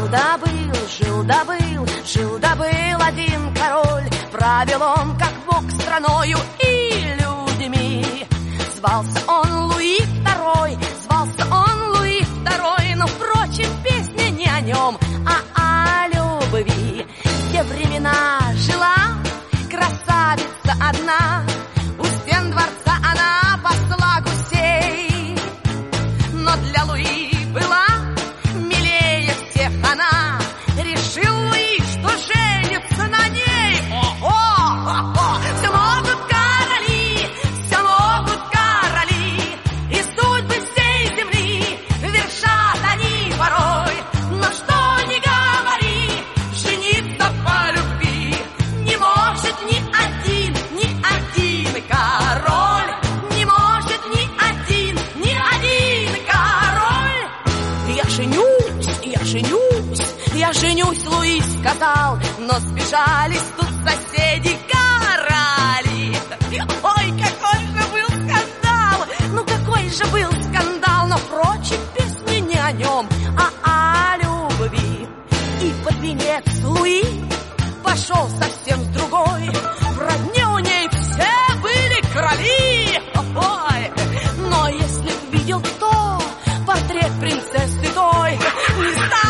Жил-да был один король, правил он, как бог, страною и людьми. Звался он Луи II, но, впрочем, песня не о нем, а о любви. В те времена жила красавица одна, у стен дворца она пасла гусей. Но для Луи была милее всех она, решил Луи, что женится на ней. Ого! Все могут короли, и судьбы всей земли вершат они порой. Но что ни говори, жениться по любви не может ни один король. Не может ни один король. Я женюсь, Луи сказал, но сбежались тут соседи короли. Ой, какой же был скандал, но, впрочем, песня не о нем, а о любви. И под венец Луи пошел совсем с другой, в родне у ней все были короли. Ой, но если б видел кто портрет принцессы той, не стал